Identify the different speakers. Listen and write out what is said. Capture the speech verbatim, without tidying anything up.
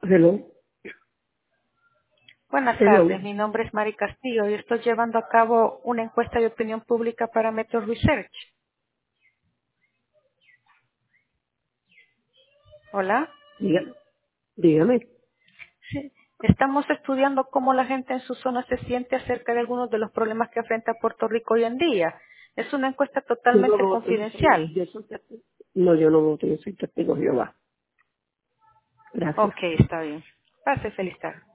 Speaker 1: Hello,
Speaker 2: Buenas tardes,
Speaker 1: hello.
Speaker 2: mi nombre es Mari Castillo y estoy llevando a cabo una encuesta de opinión pública para Metro Research. Hola.
Speaker 1: Diga- dígame.
Speaker 2: Sí. Estamos estudiando cómo la gente en su zona se siente acerca de algunos de los problemas que enfrenta Puerto Rico hoy en día. Es una encuesta
Speaker 1: Yo no
Speaker 2: totalmente
Speaker 1: voto, yo soy,
Speaker 2: confidencial.
Speaker 1: yo soy testigo. No, yo no voto, yo soy testigo de Jehová. Gracias.
Speaker 2: Ok, está bien. Pase feliz tarde.